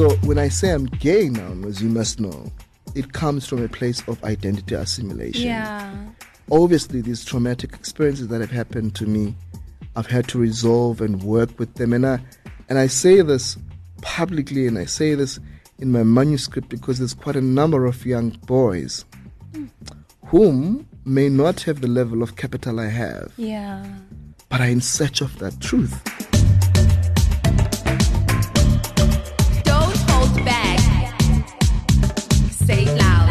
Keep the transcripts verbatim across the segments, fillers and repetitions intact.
So when I say I'm gay now, as you must know, it comes from a place of identity assimilation. Yeah. Obviously, these traumatic experiences that have happened to me, I've had to resolve and work with them. And I, and I say this publicly, and I say this in my manuscript because there's quite a number of young boys mm. whom may not have the level of capital I have. Yeah. But are in search of that truth. Don't hold back. Say it loud.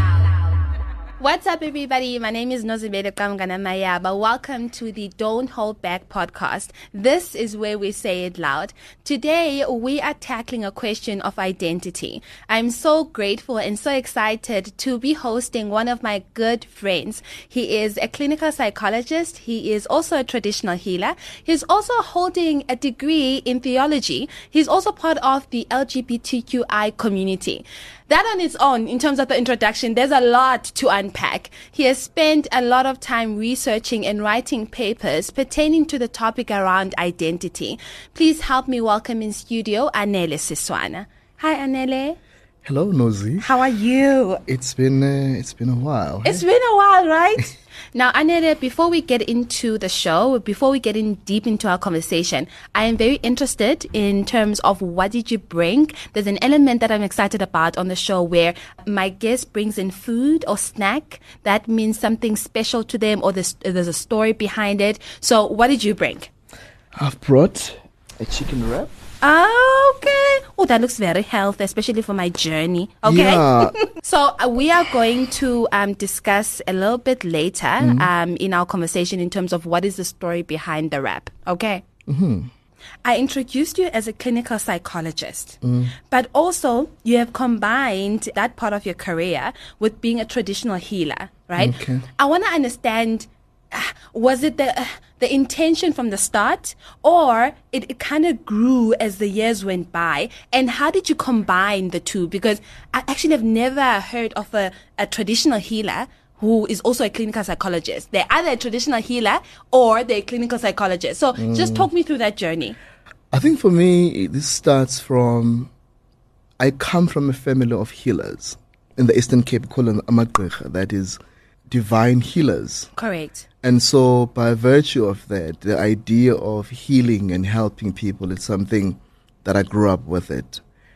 What's up, everybody? My name is Nozibede Kamganamayaba. Welcome to the Don't Hold Back podcast. This is where we say it loud. Today, we are tackling a question of identity. I'm so grateful and so excited to be hosting one of my good friends. He is a clinical psychologist. He is also a traditional healer. He's also holding a degree in theology. He's also part of the L G B T Q I community. That on its own, in terms of the introduction, there's a lot to unpack. He has spent a lot of time researching and writing papers pertaining to the topic around identity. Please help me welcome in studio Anele Siswana. Hi, Anele. Hello, Nozi. How are you? It's been uh, it's been a while. It's hey? been a while, right? Now, Anele, before we get into the show, before we get in deep into our conversation, I am very interested in terms of what did you bring. There's an element that I'm excited about on the show where my guest brings in food or snack. That means something special to them, or there's, there's a story behind it. So what did you bring? I've brought a chicken wrap. Okay. Oh, that looks very healthy, especially for my journey. Okay. Yeah. So uh, we are going to um, discuss a little bit later mm-hmm. um, in our conversation in terms of what is the story behind the wrap. Okay. Mm-hmm. I introduced you as a clinical psychologist, mm. but also you have combined that part of your career with being a traditional healer, right? Okay. I want to understand, uh, was it the... Uh, the intention from the start, or it, it kind of grew as the years went by? And how did you combine the two? Because I actually have never heard of a, a traditional healer who is also a clinical psychologist. They're either a traditional healer or they're a clinical psychologist. So mm. just talk me through that journey. I think for me, this starts from, I come from a family of healers. In the Eastern Cape, we call them amagqirha, that is divine healers. Correct. And so by virtue of that, the idea of healing and helping people is something that I grew up with it.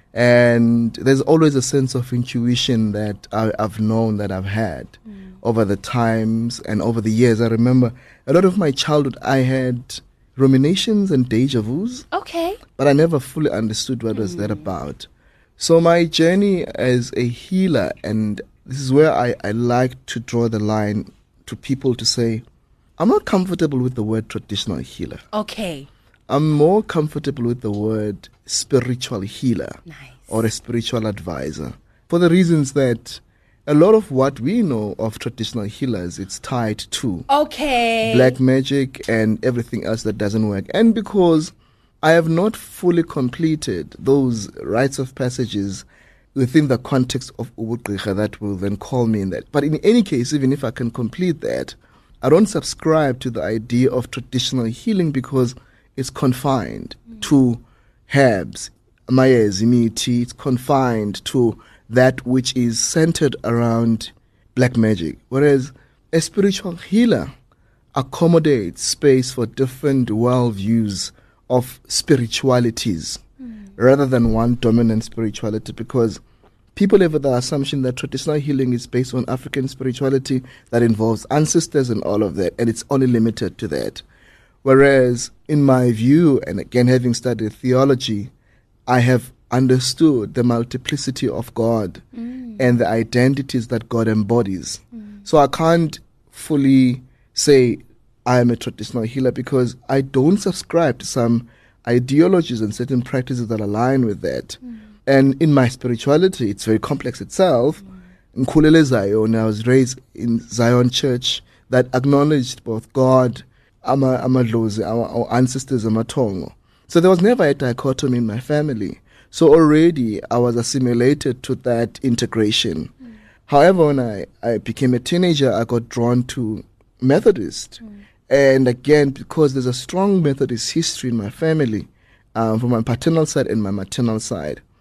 And there's always a sense of intuition that I, I've known that I've had mm. over the times and over the years. I remember a lot of my childhood, I had ruminations and deja vus. Okay. But I never fully understood what mm. was that about. So my journey as a healer, and this is where I, I like to draw the line to people to say, I'm not comfortable with the word traditional healer. Okay. I'm more comfortable with the word spiritual healer. Nice. Or a spiritual advisor. For the reasons that a lot of what we know of traditional healers, it's tied to okay. black magic and everything else that doesn't work. And because I have not fully completed those rites of passages within the context of ubugqirha that will then call me in that. But in any case, even if I can complete that, I don't subscribe to the idea of traditional healing because it's confined mm. to herbs, mayezi, imithi. It's confined to that which is centered around black magic. Whereas a spiritual healer accommodates space for different worldviews of spiritualities mm. rather than one dominant spirituality, because people have the assumption that traditional healing is based on African spirituality that involves ancestors and all of that, and it's only limited to that. Whereas, in my view, and again having studied theology, I have understood the multiplicity of God mm. and the identities that God embodies. Mm. So I can't fully say I am a traditional healer because I don't subscribe to some ideologies and certain practices that align with that. Mm. And in my spirituality, it's very complex itself. Mm. Nkhulele Zion, I was raised in Zion Church that acknowledged both God, ama amadlozi, our, our ancestors, amatongo. So there was never a dichotomy in my family. So already I was assimilated to that integration. Mm. However, when I, I became a teenager, I got drawn to Methodist. Mm. And again, because there's a strong Methodist history in my family, um, from my paternal side and my maternal side,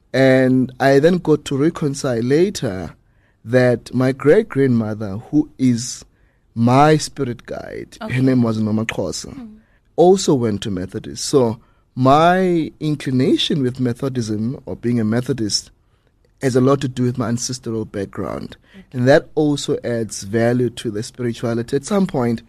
And I then got to reconcile later that my great-grandmother, who is my spirit guide, Okay. her name was Mama Xhosa, mm. also went to Methodist. So my inclination with Methodism, or being a Methodist, has a lot to do with my ancestral background. Okay. And that also adds value to the spirituality. At some point,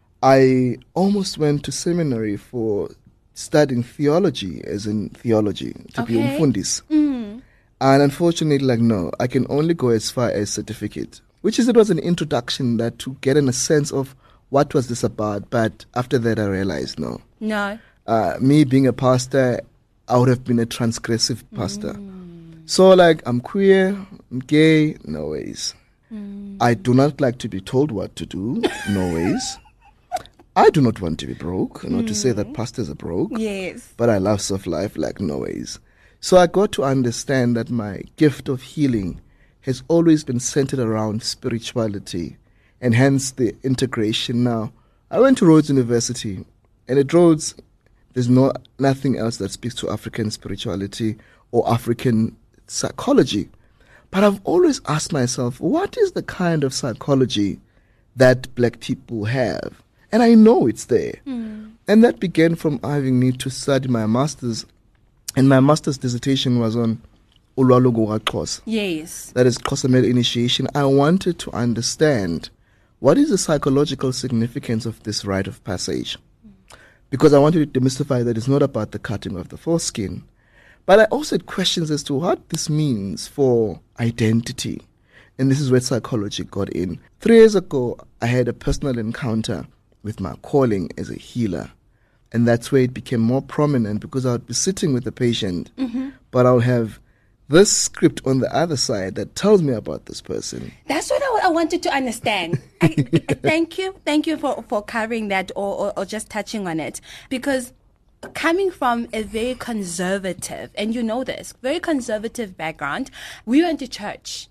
I almost went to seminary for studying theology, as in theology, to okay. be umfundis. Mm. And unfortunately, like, no, I can only go as far as certificate, which is, it was an introduction that to get in a sense of what was this about. But after that, I realized, no. No. Uh, me being a pastor, I would have been a transgressive pastor. Mm. So, like, I'm queer, I'm gay, no ways. Mm. I do not like to be told what to do, no ways. I do not want to be broke, not mm. to say that pastors are broke. Yes. But I love soft life like no ways. So I got to understand that my gift of healing has always been centered around spirituality, and hence the integration. Now, I went to Rhodes University, and at Rhodes, there's no nothing else that speaks to African spirituality or African psychology. But I've always asked myself, what is the kind of psychology that black people have? And I know it's there. Mm. And that began from having me to study my master's. And my master's dissertation was on Ulwalo Xhosa. Yes. That is Xhosa Male Initiation. I wanted to understand what is the psychological significance of this rite of passage. Mm. Because I wanted to demystify that it's not about the cutting of the foreskin. But I also had questions as to what this means for identity. And this is where psychology got in. Three years ago, I had a personal encounter with my calling as a healer. And that's where it became more prominent, because I would be sitting with the patient, mm-hmm. but I'll have this script on the other side that tells me about this person. That's what I, I wanted to understand. I, thank you. Thank you for, for covering that or, or, or just touching on it. Because coming from a very conservative, and you know this, very conservative background, we went to church.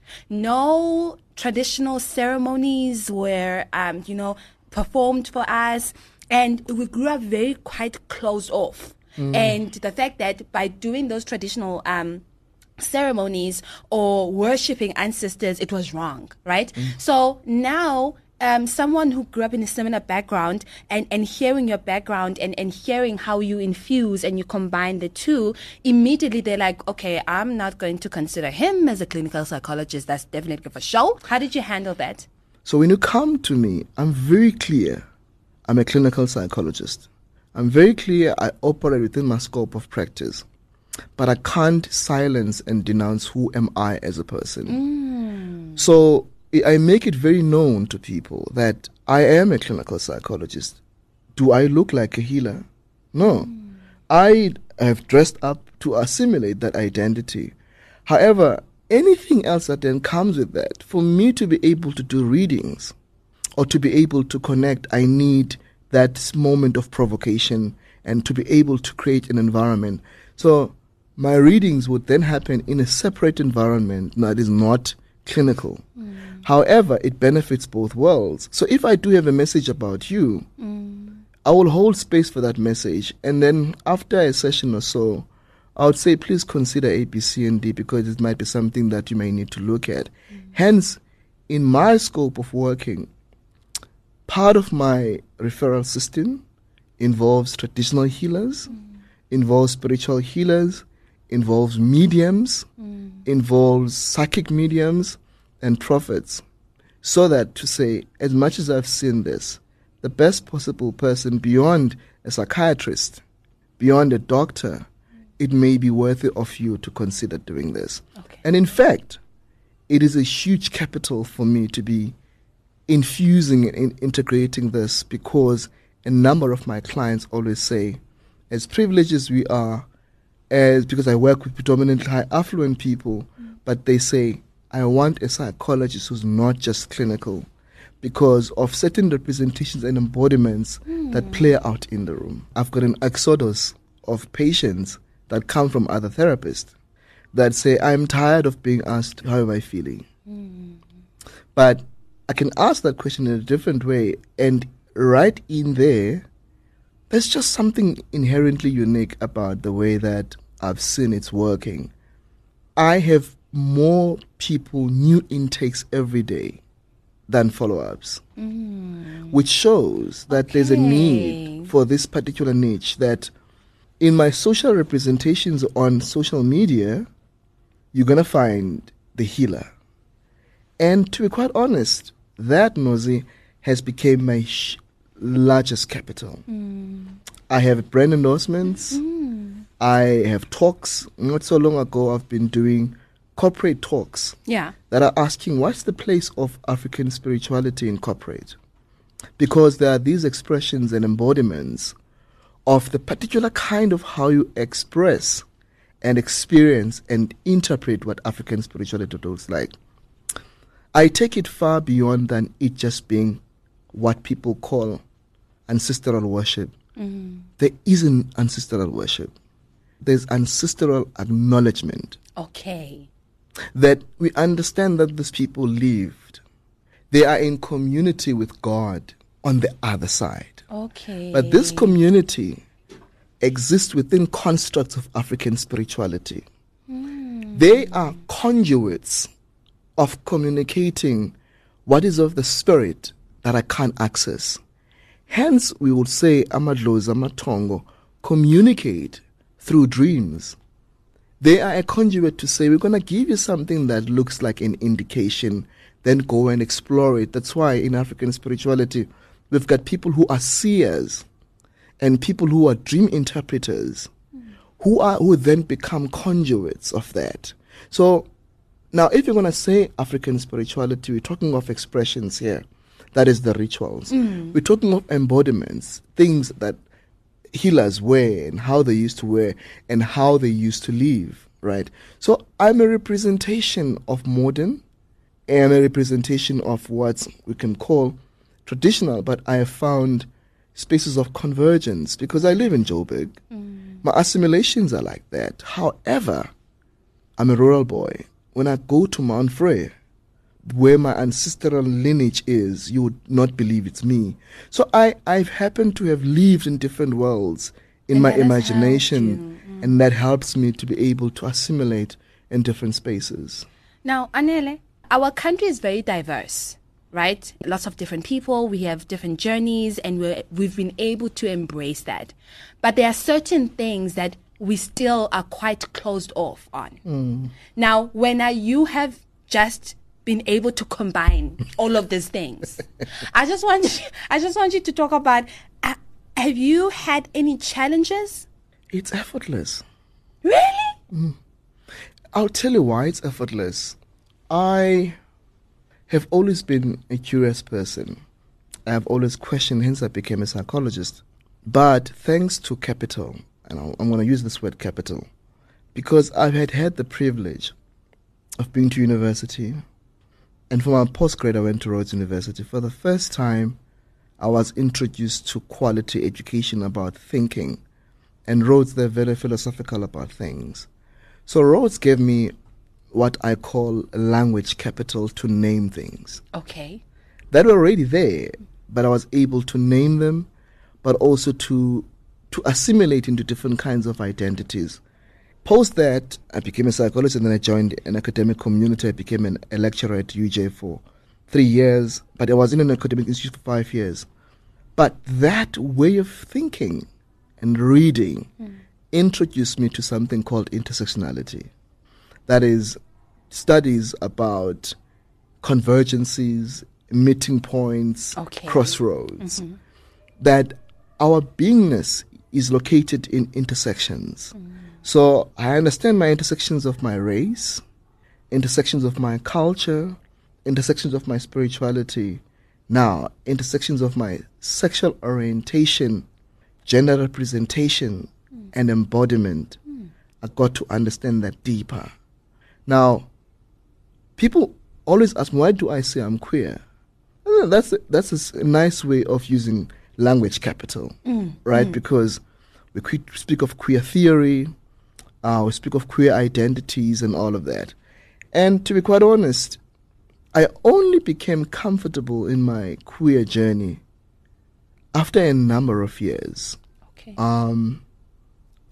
No traditional ceremonies were, um, you know, performed for us, and we grew up very quite closed off. Mm. And the fact that by doing those traditional um, ceremonies or worshipping ancestors, it was wrong, right? Mm. So now um, someone who grew up in a similar background and, and hearing your background and, and hearing how you infuse and you combine the two, immediately they're like, okay, I'm not going to consider him as a clinical psychologist. That's definitely for sure. How did you handle that? So when you come to me, I'm very clear. I'm a clinical psychologist. I'm very clear I operate within my scope of practice. But I can't silence and denounce who am I as a person. Mm. So I make it very known to people that I am a clinical psychologist. Do I look like a healer? No. Mm. I have dressed up to assimilate that identity. However, anything else that then comes with that, for me to be able to do readings or to be able to connect, I need that moment of provocation and to be able to create an environment. So my readings would then happen in a separate environment that is not clinical. Mm. However, it benefits both worlds. So if I do have a message about you, mm. I will hold space for that message. And then after a session or so, I would say, please consider A, B, C, and D, because it might be something that you may need to look at. Mm. Hence, in my scope of working, part of my referral system involves traditional healers, mm. involves spiritual healers, involves mediums, mm. involves psychic mediums and prophets. So that to say, as much as I've seen this, the best possible person beyond a psychiatrist, beyond a doctor, it may be worthy of you to consider doing this. Okay. And in fact, it is a huge capital for me to be infusing and integrating this, because a number of my clients always say, as privileged as we are, as because I work with predominantly high affluent people, mm. but they say, I want a psychologist who's not just clinical, because of certain representations and embodiments mm. that play out in the room. I've got an exodus of patients that come from other therapists that say, I'm tired of being asked, how am I feeling? Mm. But I can ask that question in a different way, and right in there, there's just something inherently unique about the way that I've seen it's working. I have more people, new intakes every day than follow-ups, mm. which shows that okay. there's a need for this particular niche, that in my social representations on social media, you're going to find the healer. And to be quite honest, that, Nozi, has become my sh- largest capital. Mm. I have brand endorsements. Mm. I have talks. Not so long ago, I've been doing corporate talks yeah. that are asking, what's the place of African spirituality in corporate? Because there are these expressions and embodiments of the particular kind of how you express and experience and interpret what African spirituality looks like. I take it far beyond than it just being what people call ancestral worship. Mm-hmm. There isn't ancestral worship. There's ancestral acknowledgement. Okay. That we understand that these people lived. They are in community with God on the other side. Okay. But this community exists within constructs of African spirituality. Mm. They are conduits of communicating what is of the spirit that I can't access. Hence, we would say Amadlozi, Amatongo communicate through dreams. They are a conduit to say, we're going to give you something that looks like an indication, then go and explore it. That's why in African spirituality, we've got people who are seers and people who are dream interpreters, mm. who are who then become conduits of that. So now, if you're going to say African spirituality, we're talking of expressions here. That is the rituals. Mm. We're talking of embodiments, things that healers wear and how they used to wear and how they used to live, right? So I'm a representation of modern and a representation of what we can call traditional, but I have found spaces of convergence because I live in Joburg. Mm. My assimilations are like that. However, I'm a rural boy. When I go to Mount Frere, where my ancestral lineage is, you would not believe it's me. So I, I've happened to have lived in different worlds in and my imagination, mm. and that helps me to be able to assimilate in different spaces. Now, Anele, our country is very diverse, right? Lots of different people, we have different journeys, and we're, we've been able to embrace that. But there are certain things that we still are quite closed off on. Mm. Now, when uh, you have just been able to combine all of these things, I just want you, I just want you to talk about, uh, have you had any challenges? It's effortless. Really? Mm. I'll tell you why it's effortless. I have always been a curious person. I have always questioned, hence I became a psychologist. But thanks to capital, and I'm going to use this word capital, because I've had had the privilege of being to university. And for my postgrad, I went to Rhodes University. For the first time, I was introduced to quality education about thinking. And Rhodes, they're very philosophical about things. So Rhodes gave me what I call language capital to name things. Okay. That were already there, but I was able to name them, but also to to assimilate into different kinds of identities. Post that, I became a psychologist, and then I joined an academic community. I became an, a lecturer at U J for three years, but I was in an academic institute for five years. But that way of thinking and reading mm. introduced me to something called intersectionality. That is, studies about convergences, meeting points, okay. crossroads. Mm-hmm. That our beingness is located in intersections. Mm. So I understand my intersections of my race, intersections of my culture, intersections of my spirituality. Now, intersections of my sexual orientation, gender representation, mm. and embodiment. Mm. I got to understand that deeper. Now, people always ask me, why do I say I'm queer? That's a, that's a nice way of using language capital, mm. right? Mm. Because we speak of queer theory, uh, we speak of queer identities and all of that. And to be quite honest, I only became comfortable in my queer journey after a number of years. Okay. Um, I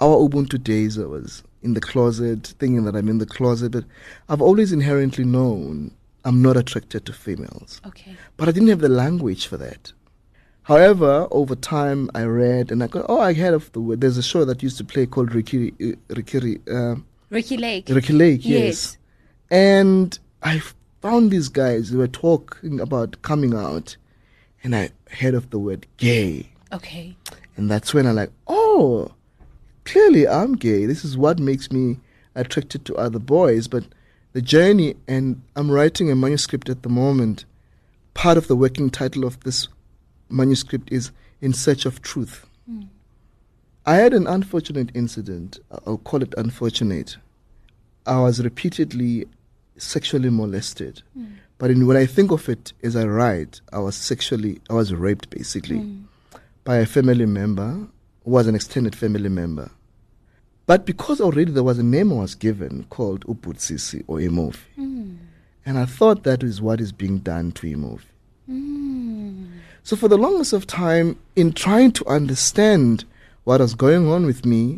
our Ubuntu days, I was in the closet, thinking that I'm in the closet, but I've always inherently known I'm not attracted to females. Okay. But I didn't have the language for that. However, over time, I read and I go, oh, I heard of the word. There's a show that used to play called Ricky, uh, Ricky, uh, Ricky Lake. Ricky Lake, yes. Yes. And I found these guys who were talking about coming out, and I heard of the word gay. Okay. And that's when I'm like, oh, clearly I'm gay. This is what makes me attracted to other boys. But the journey, and I'm writing a manuscript at the moment. Part of the working title of this manuscript is In Search of Truth. Mm. I had an unfortunate incident. I'll call it unfortunate. I was repeatedly sexually molested. Mm. But in, when I think of it as I write, I was sexually, I was raped basically mm. by a family member who was an extended family member. But because already there was a name I was given called Ubutsisi or Imofi. Mm. And I thought that is what is being done to Imofi. Mm. So for the longest of time, in trying to understand what was going on with me,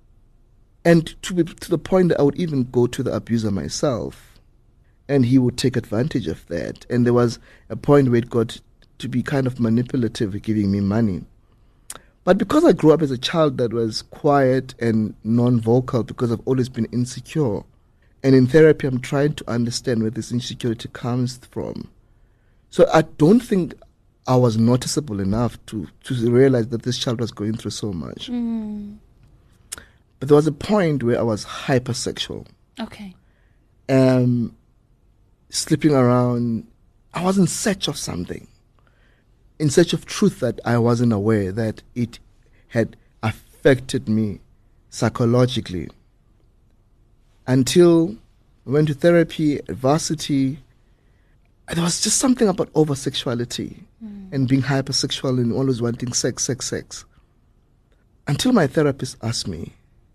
and to, be, to the point that I would even go to the abuser myself, and he would take advantage of that. And there was a point where it got to be kind of manipulative, giving me money. But because I grew up as a child that was quiet and non-vocal because I've always been insecure, and in therapy I'm trying to understand where this insecurity comes from. So I don't think I was noticeable enough to, to realize that this child was going through so much. Mm. But there was a point where I was hypersexual. Okay. Um, sleeping around. I was in search of something. In search of truth that I wasn't aware that it had affected me psychologically. Until I went to therapy at varsity, there was just something about over-sexuality mm. and being hypersexual and always wanting sex, sex, sex. Until my therapist asked me,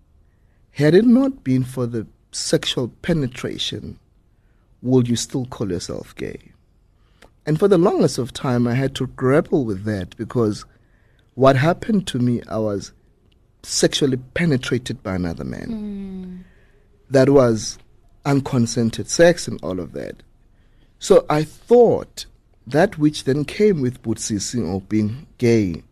had it not been for the sexual penetration, would you still call yourself gay? And for the longest of time, I had to grapple with that because what happened to me, I was sexually penetrated by another man. Mm. That was unconsented sex and all of that. So I thought that which then came with Butsisi or being gay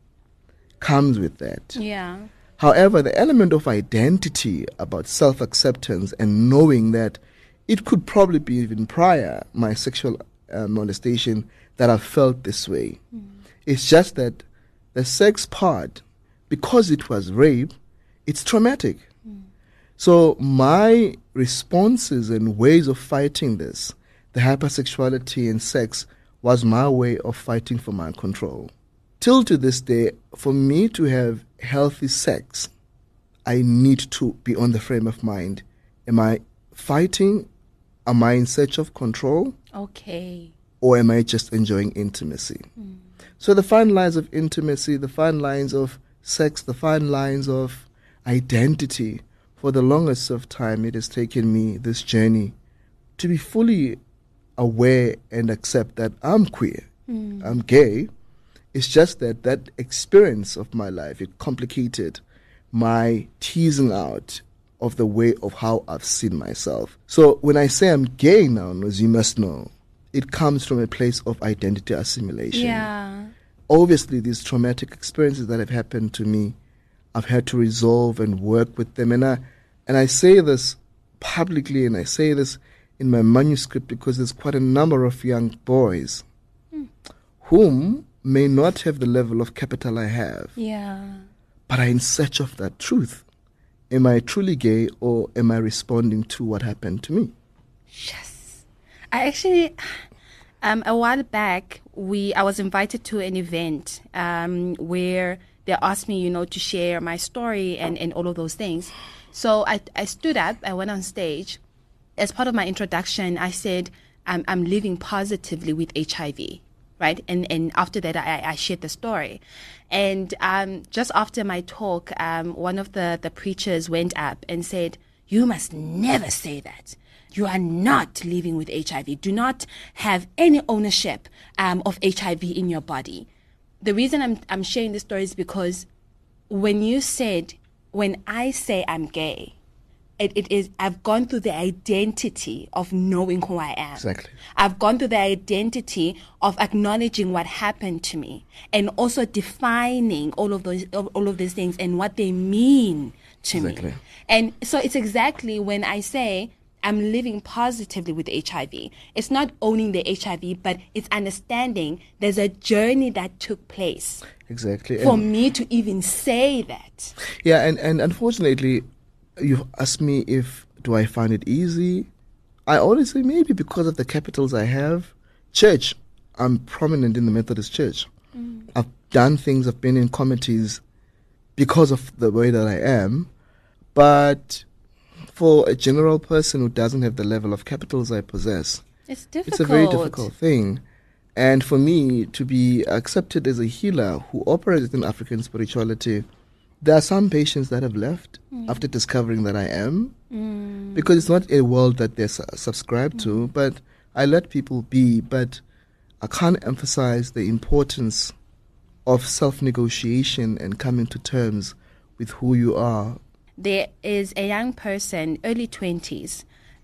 comes with that. Yeah. However, the element of identity about self-acceptance and knowing that it could probably be even prior my sexual uh, molestation that I felt this way. Mm. It's just that the sex part, because it was rape, it's traumatic. Mm. So my responses and ways of fighting this, the hypersexuality and sex, was my way of fighting for my control. Till to this day, for me to have healthy sex, I need to be on the frame of mind. Am I fighting? Am I in search of control? Okay. Or am I just enjoying intimacy? Mm. So the fine lines of intimacy, the fine lines of sex, the fine lines of identity, for the longest of time, it has taken me this journey to be fully aware and accept that I'm queer, mm. I'm gay. It's just that that experience of my life, it complicated my teasing out of the way of how I've seen myself. So when I say I'm gay now, as you must know, it comes from a place of identity assimilation. Yeah. Obviously, these traumatic experiences that have happened to me, I've had to resolve and work with them. And I, and I say this publicly, and I say this in my manuscript because there's quite a number of young boys mm. whom may not have the level of capital I have. Yeah. But are in search of that truth. Am I truly gay, or am I responding to what happened to me? Yes. I actually, um, a while back, we I was invited to an event um, where they asked me, you know, to share my story and, and all of those things. So I, I stood up, I went on stage. As part of my introduction, I said, I'm, I'm living positively with H I V. Right. And and after that, I, I shared the story. And um, just after my talk, um, one of the, the preachers went up and said, you must never say that. You are not living with H I V. Do not have any ownership um, of H I V in your body. The reason I'm I'm sharing this story is because when you said when I say I'm gay, It, it is, I've gone through the identity of knowing who I am. Exactly. I've gone through the identity of acknowledging what happened to me and also defining all of those, all of these things and what they mean to Exactly. me. And so it's exactly when I say I'm living positively with H I V. It's not owning the H I V, but it's understanding there's a journey that took place. Exactly. For and, me to even say that. Yeah, and, and unfortunately, you ask me if do I find it easy. I always say maybe because of the capitals I have. Church, I'm prominent in the Methodist Church. Mm. I've done things, I've been in committees because of the way that I am. But for a general person who doesn't have the level of capitals I possess, it's difficult. It's a very difficult thing. And for me to be accepted as a healer who operates in African spirituality, there are some patients that have left mm. after discovering that I am, mm. because it's not a world that they're su- subscribed mm. to, but I let people be. But I can't emphasize the importance of self-negotiation and coming to terms with who you are. There is a young person, early twenties,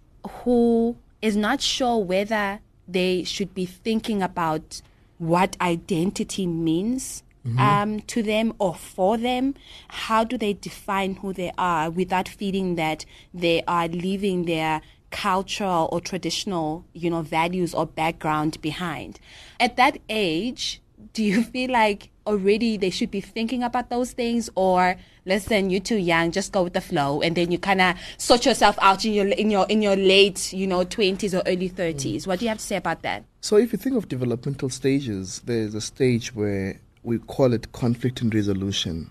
who is not sure whether they should be thinking about what identity means. Mm-hmm. Um, to them or for them. How do they define who they are without feeling that they are leaving their cultural or traditional, you know, values or background behind? At that age, do you feel like already they should be thinking about those things, or listen, you're too young, just go with the flow, and then you kind of sort yourself out in your in your in your late, you know, twenties or early thirties? Mm. What do you have to say about that? So, if you think of developmental stages, there's a stage where we call it conflict and resolution.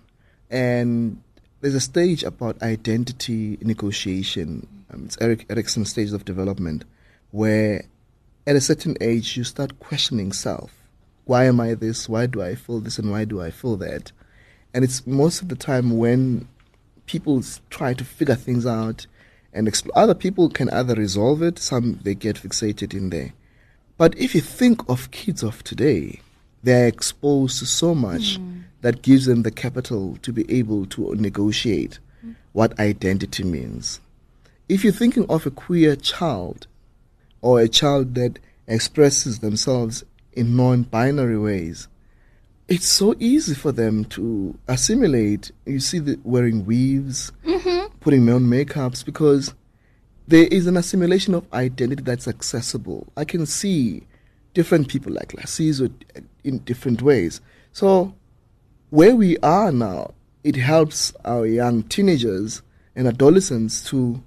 And there's a stage about identity negotiation. Um, it's Erik Erikson's stage of development, where at a certain age you start questioning self. Why am I this? Why do I feel this? And why do I feel that? And it's most of the time when people try to figure things out and explore. Other people can either resolve it, some they get fixated in there. But if you think of kids of today, they're exposed to so much mm. that gives them the capital to be able to negotiate mm. what identity means. If you're thinking of a queer child or a child that expresses themselves in non-binary ways, it's so easy for them to assimilate. You see the wearing weaves, mm-hmm. putting on makeups, because there is an assimilation of identity that's accessible. I can see different people like Lasizo in different ways. So where we are now, it helps our young teenagers and adolescents to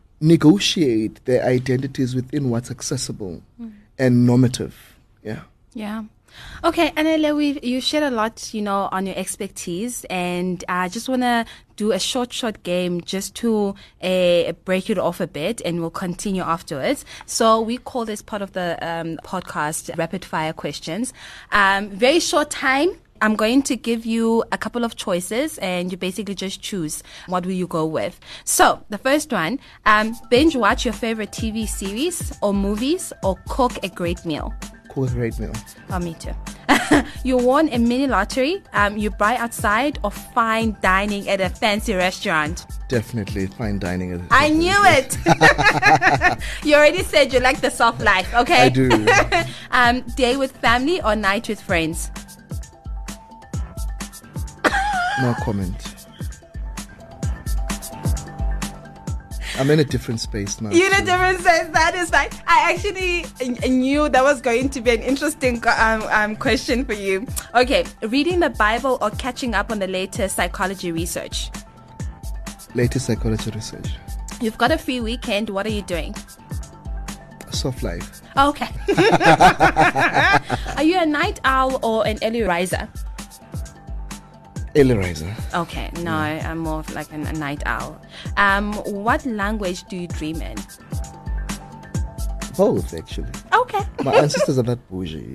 negotiate their identities within what's accessible mm. and normative. Yeah. Yeah. Okay, Anele, we you shared a lot, you know, on your expertise, and I just want to do a short, short game just to uh, break it off a bit, and we'll continue afterwards. So we call this part of the um, podcast rapid fire questions. Um, very short time. I'm going to give you a couple of choices, and you basically just choose what will you go with. So the first one, um, binge watch your favorite T V series or movies, or cook a great meal. Cook a great meal. Oh, me too. You won a mini lottery. Um, you buy outside or fine dining at a fancy restaurant. Definitely fine dining at a I knew it. You already said you like the soft life. Okay. I do. um, day with family or night with friends. No comment. I'm in a different space now. You're in a different space. That is fine. I actually knew that was going to be an interesting um, um, question for you. Okay, reading the Bible or catching up on the latest psychology research? Latest psychology research. You've got a free weekend. What are you doing? Soft life. Okay. Are you a night owl or an early riser? Early riser. Okay, no, yeah. I'm more of like a, a night owl. Um, what language do you dream in? Both, actually. Okay. My ancestors are not bougie.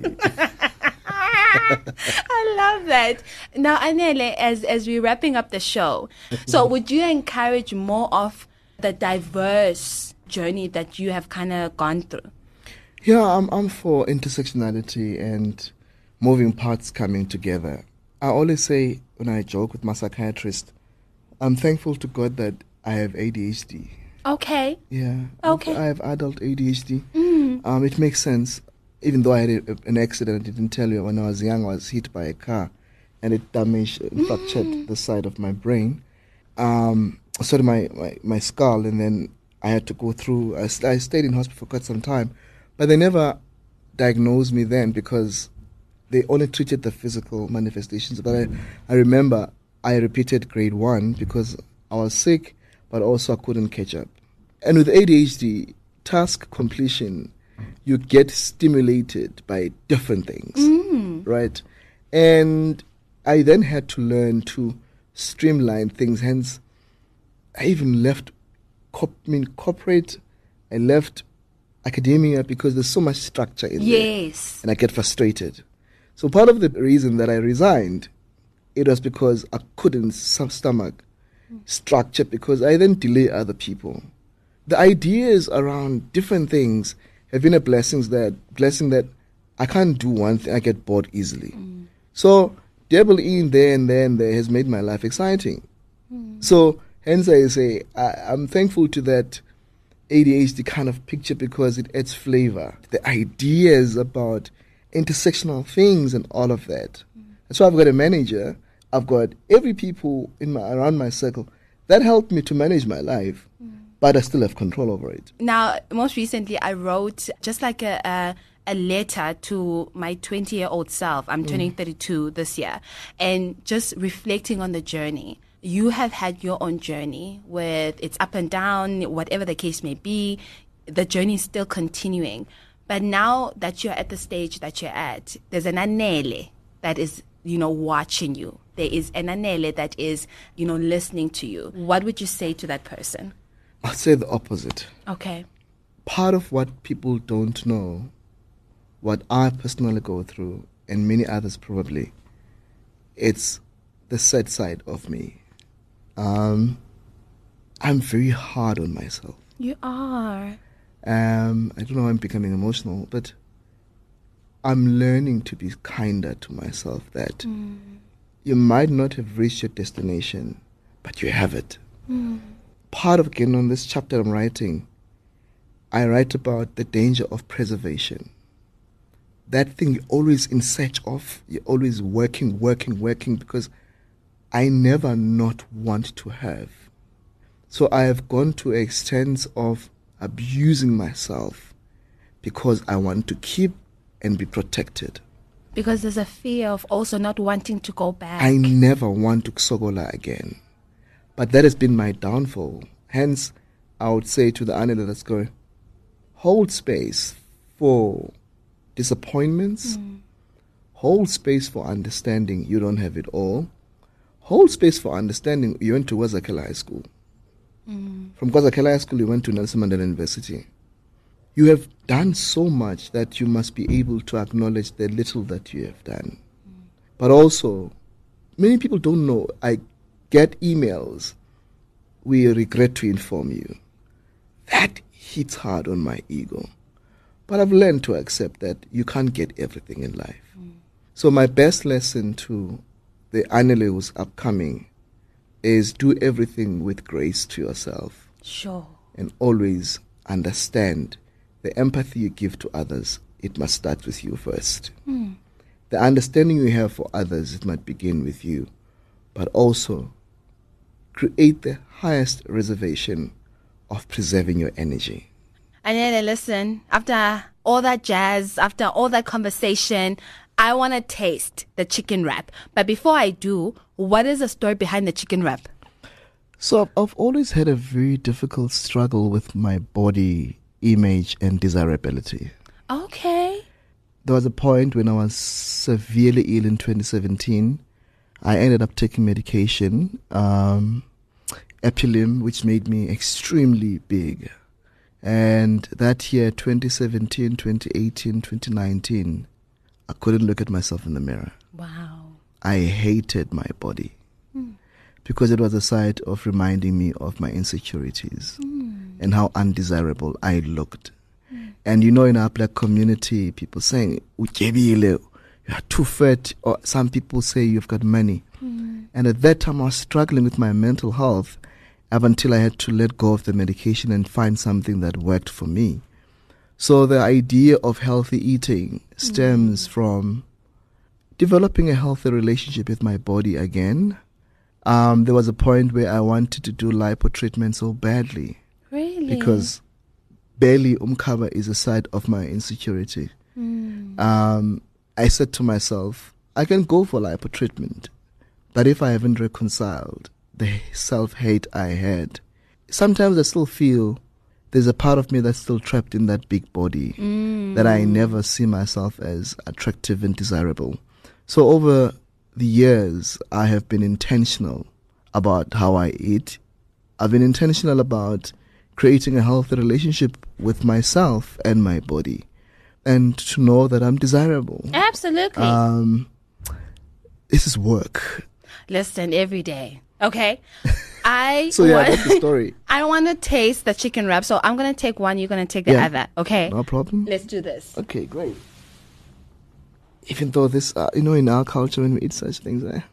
I love that. Now, Anele, as as we're wrapping up the show, so would you encourage more of the diverse journey that you have kind of gone through? Yeah, I'm I'm for intersectionality and moving parts coming together. I always say, when I joke with my psychiatrist, I'm thankful to God that I have A D H D. Okay. Yeah. Okay. I have adult A D H D. Mm. Um, it makes sense. Even though I had a, an accident, I didn't tell you, when I was young, I was hit by a car and it damaged and fractured mm. the side of my brain. Um, sort of my, my, my skull, and then I had to go through, I, st- I stayed in hospital for quite some time, but they never diagnosed me then because they only treated the physical manifestations. But I, I remember I repeated grade one because I was sick, but also I couldn't catch up. And with A D H D, task completion, you get stimulated by different things, mm. right? And I then had to learn to streamline things. Hence, I even left cop- I mean, corporate, I left academia because there's so much structure in yes. there. Yes. And I get frustrated. So part of the reason that I resigned, it was because I couldn't stomach structure, because I then delay other people. The ideas around different things have been a blessing that blessing that I can't do one thing, I get bored easily. Mm. So dabble in there and there and there has made my life exciting. Mm. So hence I say I, I'm thankful to that A D H D kind of picture because it adds flavor. The ideas about intersectional things and all of that. Mm. That's why I've got a manager. I've got every people in my around my circle that helped me to manage my life, mm. but I still have control over it. Now, most recently, I wrote just like a, a, a letter to my twenty-year-old self. I'm mm. turning thirty-two this year, and just reflecting on the journey. You have had your own journey with its up and down, whatever the case may be. The journey is still continuing. But now that you're at the stage that you're at, there's an Anele that is, you know, watching you. There is an Anele that is, you know, listening to you. What would you say to that person? I'd say the opposite. Okay. Part of what people don't know, what I personally go through, and many others probably, it's the sad side of me. Um, I'm very hard on myself. You are. Um, I don't know why I'm becoming emotional, but I'm learning to be kinder to myself, that mm. you might not have reached your destination, but you have it. Mm. Part of, again, on this chapter I'm writing, I write about the danger of preservation. That thing you're always in search of, you're always working, working, working, because I never not want to have. So I have gone to an extent of abusing myself because I want to keep and be protected. Because there's a fear of also not wanting to go back. I never want to Sogola again. But that has been my downfall. Hence, I would say to the Anele that's going, hold space for disappointments, mm. hold space for understanding you don't have it all, hold space for understanding you went to Wazakela High School. Mm. From Wazakela High School, you went to Nelson Mandela University. You have done so much that you must be able to acknowledge the little that you have done. Mm. But also, many people don't know, I get emails, we regret to inform you. That hits hard on my ego. But I've learned to accept that you can't get everything in life. Mm. So my best lesson to the Anele who's upcoming is do everything with grace to yourself. Sure. And always understand the empathy you give to others, it must start with you first. Mm. The understanding you have for others, it might begin with you. But also create the highest reservation of preserving your energy. Anele, listen, after all that jazz, after all that conversation, I want to taste the chicken wrap. But before I do, what is the story behind the chicken wrap? So I've, I've always had a very difficult struggle with my body image and desirability. Okay. There was a point when I was severely ill in twenty seventeen. I ended up taking medication, um, Epilim, which made me extremely big. And that year, twenty seventeen, twenty eighteen, twenty nineteen, I couldn't look at myself in the mirror. Wow. I hated my body mm. because it was a side of reminding me of my insecurities mm. and how undesirable I looked. Mm. And you know, in our black community, people saying, you are too fat, or some people say you've got money. Mm. And at that time, I was struggling with my mental health up until I had to let go of the medication and find something that worked for me. So the idea of healthy eating stems mm-hmm. from developing a healthy relationship with my body again. Um, there was a point where I wanted to do lipo treatment so badly. Really? Because belly umkhaba is a side of my insecurity. Mm. Um, I said to myself, I can go for lipo treatment, but if I haven't reconciled the self-hate I had, sometimes I still feel there's a part of me that's still trapped in that big body, mm. that I never see myself as attractive and desirable. So over the years, I have been intentional about how I eat. I've been intentional about creating a healthy relationship with myself and my body, and to know that I'm desirable. Absolutely. Um, this is work. Listen, every day. Okay. I so yeah, want, that's the story. I want to taste the chicken wrap, so I'm going to take one, you're going to take the yeah, other. Okay. No problem. Let's do this. Okay, great. Even though this, uh, you know, in our culture when we eat such things, eh?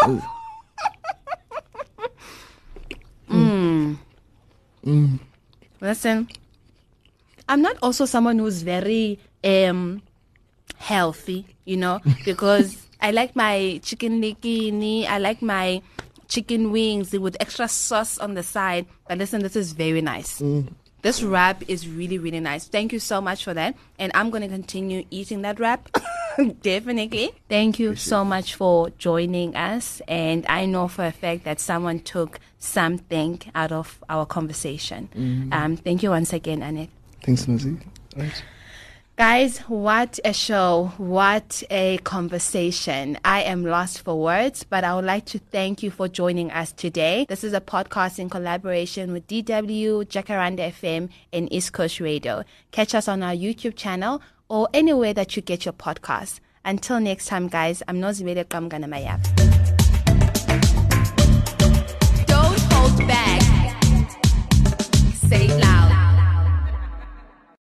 mm. Mm. Listen, I'm not also someone who's very um healthy, you know, because I like my chicken likini, I like my chicken wings with extra sauce on the side. But listen, this is very nice. Mm. This wrap is really, really nice. Thank you so much for that. And I'm going to continue eating that wrap. Definitely. Thank you so much for joining us. And I know for a fact that someone took something out of our conversation. Mm-hmm. Um, thank you once again, Annette. Thanks, Nozi. Right. Guys, what a show. What a conversation. I am lost for words, but I would like to thank you for joining us today. This is a podcast in collaboration with D W, Jacaranda F M, and East Coast Radio. Catch us on our YouTube channel or anywhere that you get your podcasts. Until next time, guys, I'm Nozibele Kamgana Mayab.